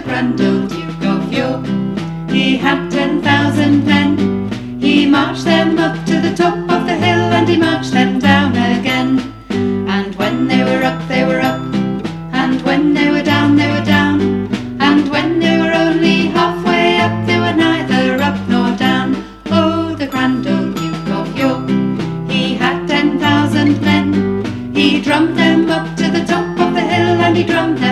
grand old Duke of York. He had 10,000 men. He marched them up to the top of the hill, and he marched them down again. And when they were up, they were up, and when they were down, they were down. And when they were only halfway up, they were neither up nor down. Oh, the grand old Duke of York, he had 10,000 men. He drummed them up to the top of the hill, and he drummed